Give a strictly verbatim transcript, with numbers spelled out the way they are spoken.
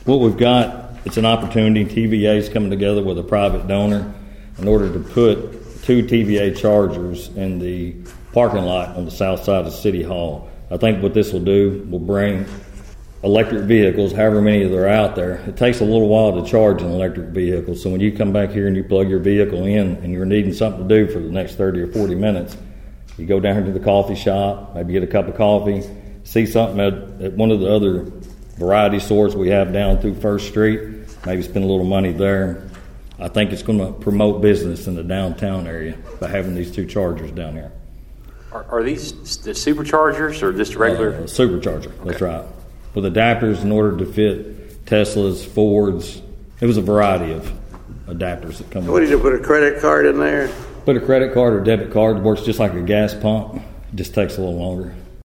What we've got, it's an opportunity. T V A is coming together with a private donor in order to put two T V A chargers in the parking lot on the south side of City Hall. I think what this will do will bring electric vehicles, however many that are out there. It takes a little while to charge an electric vehicle, so when you come back here and you plug your vehicle in and you're needing something to do for the next thirty or forty minutes, you go down to the coffee shop, maybe get a cup of coffee, see something at, at one of the other variety stores we have down through First Street, maybe spend a little money there. I think it's going to promote business in the downtown area by having these two chargers down here. Are, are these the superchargers or just regular? Uh, supercharger, okay. That's right. With adapters in order to fit Teslas, Fords. It was a variety of adapters that come. What did you put a credit card in there? Put a credit card or debit card. It works just like a gas pump. It just takes a little longer.